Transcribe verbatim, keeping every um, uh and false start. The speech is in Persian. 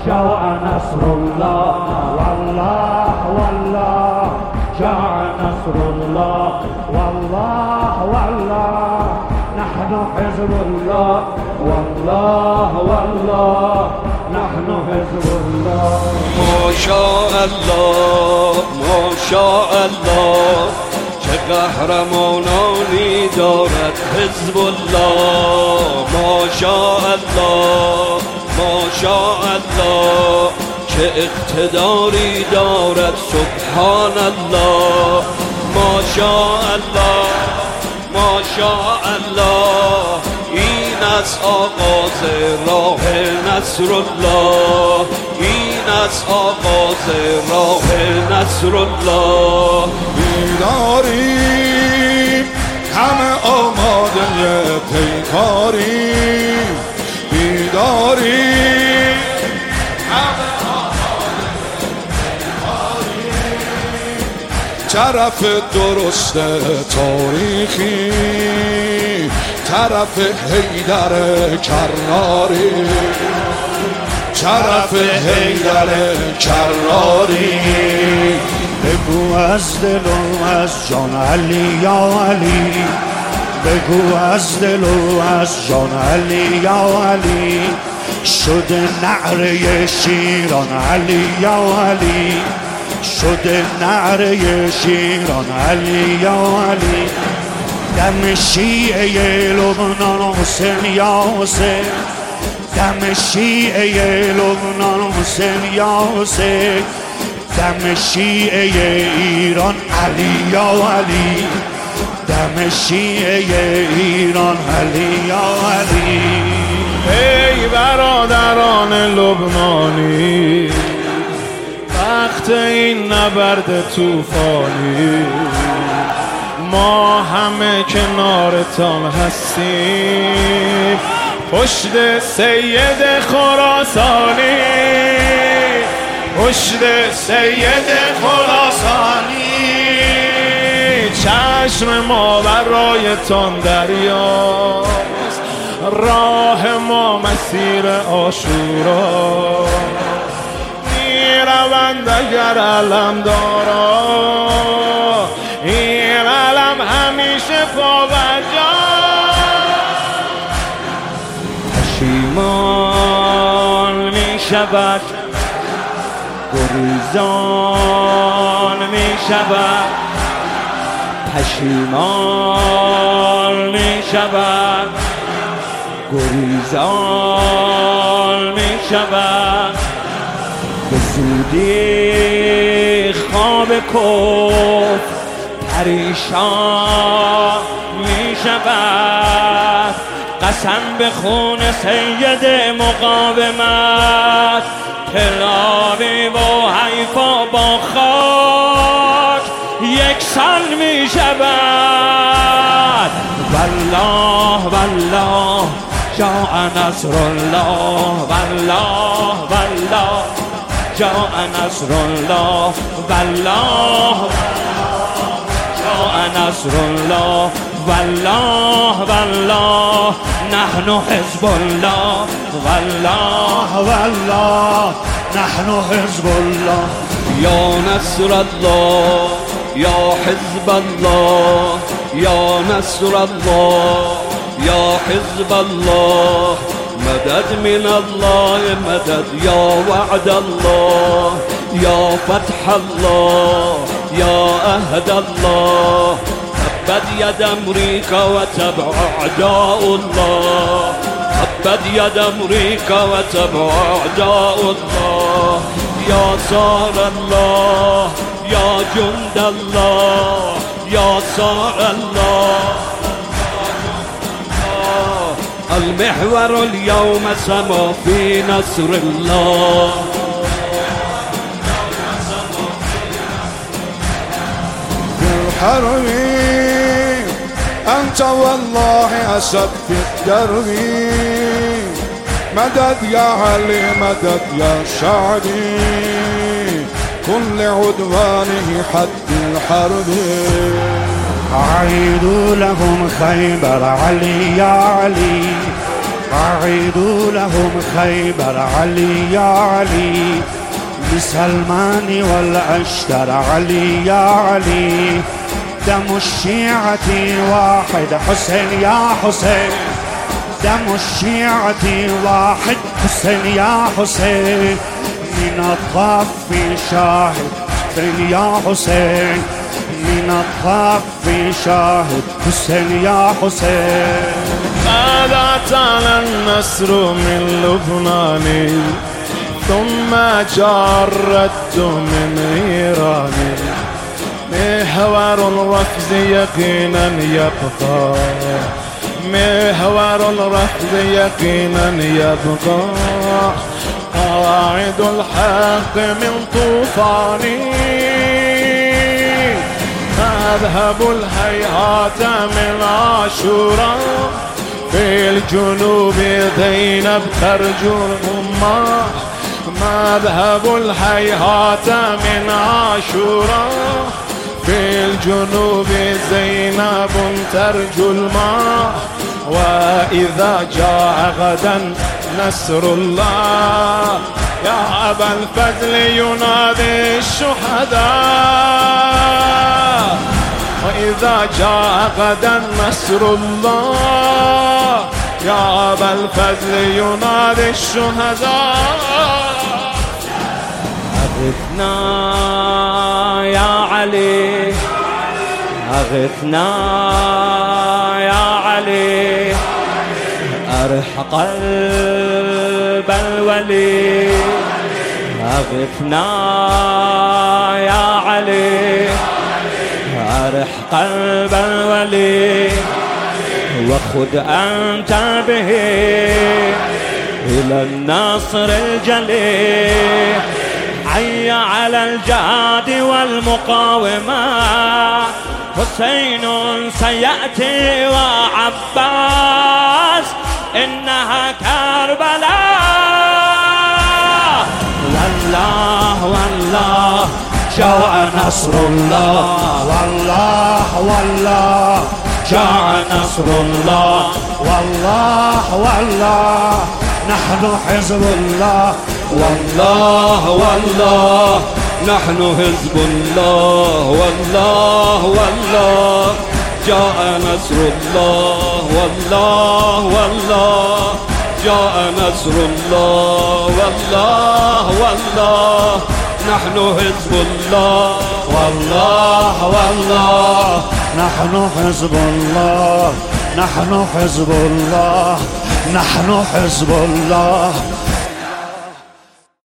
جاء نصر الله والله والله جاء نصر الله والله والله نحن حزب الله والله والله نحن حزب الله. ما شاء الله ما شاء الله چه قهرمانانی دارد حزب الله. ما شاء الله ما شاء الله چه اقتداری دارد سبحان الله. ما شاء الله ما شاء الله این از آغاز راه نصر الله. این از آغاز راه نصر الله. بیداریم همه آماده پیکاریم. بیداریم همه آماده پیکاریم. طرف درست تاریخی طرف حیدر کراری. طرف حیدر کراری. بگو از دل و از جان علی یا علی. بگو از دل و از جان علی یا علی. شده نعره شیران علی یا علی. شده نعره شیران علی یا علی. دم شیعه لبنان حسین یا حسین. دم شیعه لبنان حسین یا حسین. دم شیعه ایران علی یا علی. دم شیعه ایران علی یا علی. ای برادران لبنانی وقت این نبرد طوفانی ما همه کنارتان هستیم. پشت سید خراسانی پشت سید خراسانی. چشم ما برایتان دریاست راه ما مسیر عاشورا. میروند اگر علم دارا این علم همیشه پابرجا. پشیمان می شود گریزان می شود. پشیمان می شود گریزان می شود. به زودی خواب کفر پریشان می شود. قسم به خون سید مقاومت تلاوی و حیفا با خاک یکسان می شود. والله والله جاء نصر الله والله والله جاء نصر الله والله جاء نصر الله والله والله نحن حزب الله والله والله نحن حزب الله. یا نصر الله یا حزب الله یا نصر الله یا حزب الله. مدد من الله مدد یا وعد الله یا فتح الله یا عهد الله. تبت ید امریکا و تبع اعداء الله. تبت ید امریکا و تبع اعداء الله. یا صار الله یا جند الله یا صار الله. المحور اليوم سما في نصر الله. الحرب أنت والله أسد في الدرب. مدد يا علي مدد يا شعبي. كل عدوانه حد الحرب. أعيدوا لهم خيبر علي يا علي. أعيدوا لهم خيبر علي يا علي، لسلمان والأشتر علي يا علي، دم الشيعة واحد حسين يا حسين، دم الشيعة واحد حسين يا حسين، من الطف شاهد حسين يا حسين، من الطف شاهد حسين يا حسين. ماذا تعالى النصر من لبنان، ثم جاء الرد من إيران، محور الرفض يقينا يبقى، محور الرفض يقينا يبقى، قاعد الحق من طوفان، مذهب الهيهات من عاشوراء، في الجنوب زينب ترجو الأمة، مذهب الهيهات من عاشوراء، في الجنوب زينب ترجو الماء، وإذا جاء غدا نصر الله، يا أبا الفضل ينادي الشهداء، وإذا جاء غدا نصر الله، يا أبا الفضل ينادي الشهداء. أغثنا يا علي، أغثنا يا علي، أرح قلب الولي، أغثنا يا علي، أرح قلب الولي، وخذ أنت به إلى النصر الجلي، حي على الجهاد والمقاومة، حسين سيأتي وعباس، إنها كربلاء. والله والله جاء نصر الله، والله والله جاء نصر الله، والله والله نحن حزب الله، والله والله نحن حزب الله، والله والله جاء نصر الله، والله والله جاء نصر الله، والله والله نحن حزب الله، والله والله نحن حزب الله، نحن حزب الله، نحن حزب الله،